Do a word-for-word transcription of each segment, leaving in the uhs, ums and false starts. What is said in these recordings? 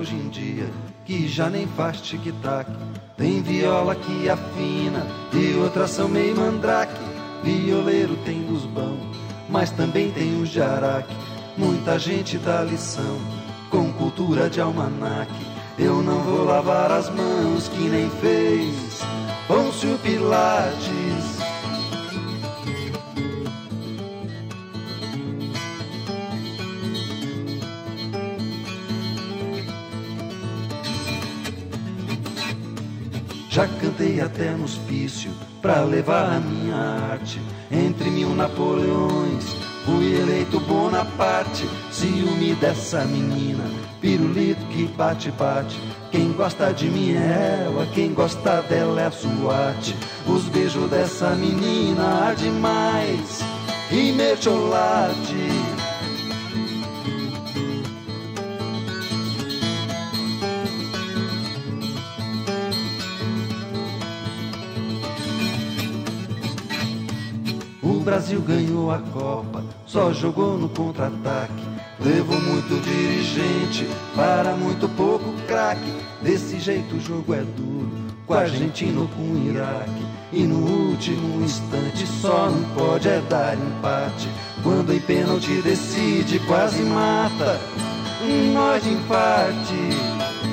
hoje em dia, que já nem faz tic-tac. Tem viola que afina e outras são meio mandrake. Violeiro tem dos bons, mas também tem o jaraque. Muita gente dá lição com cultura de almanaque. Eu não vou lavar as mãos que nem fez Pôncio Pilates. Já cantei até no hospício pra levar a minha arte. Entre mil Napoleões fui eleito Bonaparte. Ciúme dessa menina, pirulito que bate-bate. Quem gosta de mim é ela, quem gosta dela é a SWAT. Os beijos dessa menina há demais e mertiolate. O Brasil ganhou a Copa, só jogou no contra-ataque. Levou muito dirigente para muito pouco craque. Desse jeito o jogo é duro, com a Argentina ou com o Iraque. E no último instante só não pode é dar empate. Quando em pênalti decide, quase mata nós de infarte.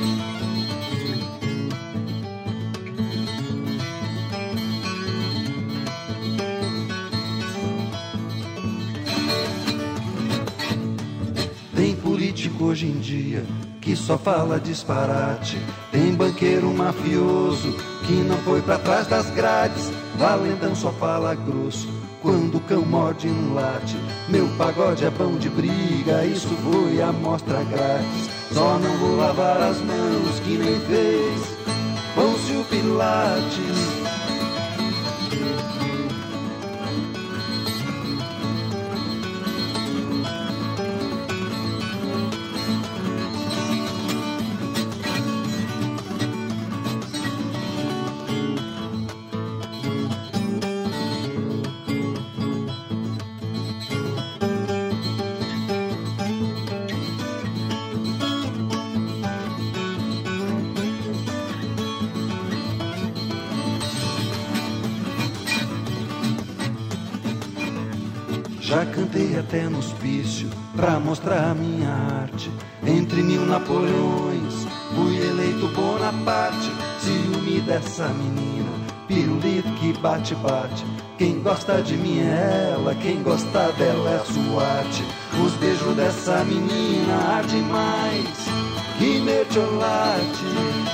Tem político hoje em dia que só fala disparate. Tem banqueiro mafioso que não foi pra trás das grades. Valentão só fala grosso quando o cão morde no late. Meu pagode é bom de briga, isso foi amostra grátis. Só não vou lavar as mãos que nem fez Pôncio Pilates. Já cantei até no hospício pra mostrar a minha arte. Entre mil Napoleões fui eleito Bonaparte. Ciúme dessa menina, pirulito que bate-bate. Quem gosta de mim é ela, quem gosta dela é a SWAT. Os beijos dessa menina há demais que mertiolate.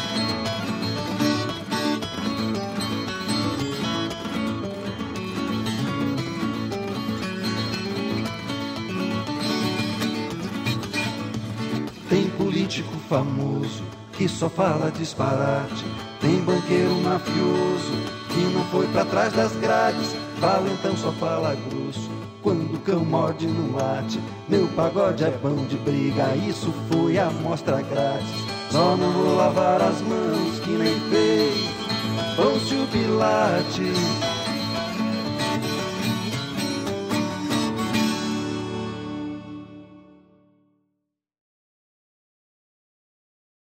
Tem político famoso que só fala disparate. Tem banqueiro mafioso que não foi pra trás das grades. Valentão só fala grosso quando o cão morde no late. Meu pagode é bom de briga, isso foi amostra grátis. Só não vou lavar as mãos que nem fez Pôncio Pilates.